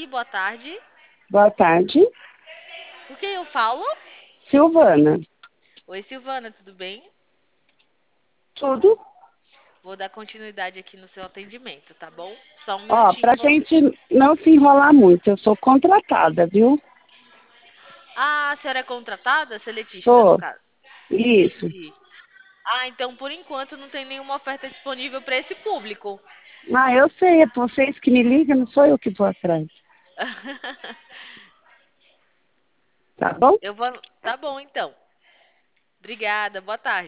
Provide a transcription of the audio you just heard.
boa tarde. Boa tarde, Com quem eu falo? Silvana. Oi, Silvana, tudo bem? Tudo? Vou dar continuidade aqui no seu atendimento, tá bom? Só um Ó, minutinho, pra vou. gente não se enrolar muito, eu sou contratada, viu? Ah, a senhora é contratada? Seletista, no Sou. caso. Isso. Entendi. Ah, então por enquanto não tem nenhuma oferta disponível para esse público. Ah, eu sei, é vocês que me ligam, não sou eu que vou atrás. Tá bom? Eu vou. Tá bom, então. Obrigada, boa tarde.